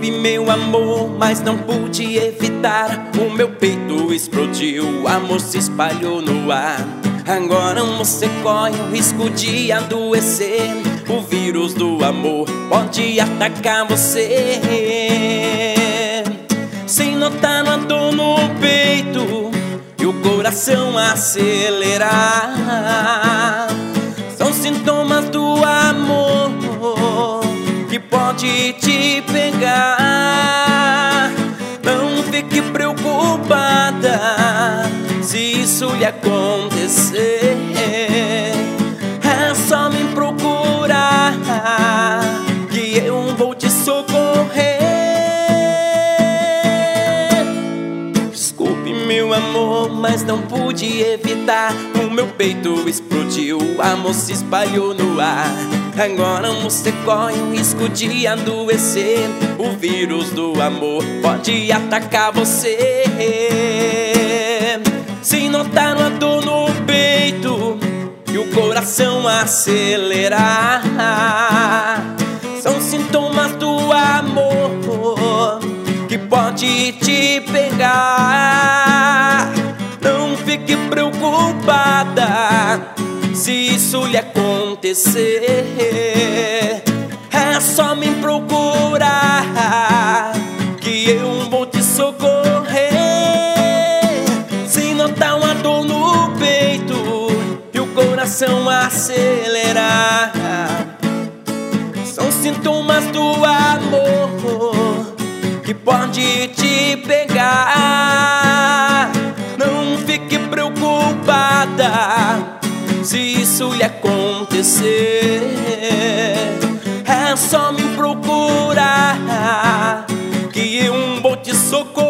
Desculpe meu amor, mas não pude evitar. O meu peito explodiu, o amor se espalhou no ar. Agora você corre o risco de adoecer. O vírus do amor pode atacar você. Sem notar uma dor no peito e o coração acelerar, são sintomas do amor que pode te pegar. Não fique preocupada se isso lhe acontecer. É só me procurar que eu vou te socorrer. Desculpe meu amor, mas não pude evitar. O meu peito explodiu, o amor se espalhou no ar. Agora você corre o risco de adoecer. O vírus do amor pode atacar você. Se notar uma dor no peito e o coração acelerar, são sintomas do amor que pode te pegar. Não fique preocupada se isso lhe acontecer. É só me procurar que eu vou te socorrer. Se notar uma dor no peito e o coração acelerar, são sintomas do amor que pode te pegar. Não fique preocupada se isso lhe acontecer. É só me procurar que eu vou te socorrer.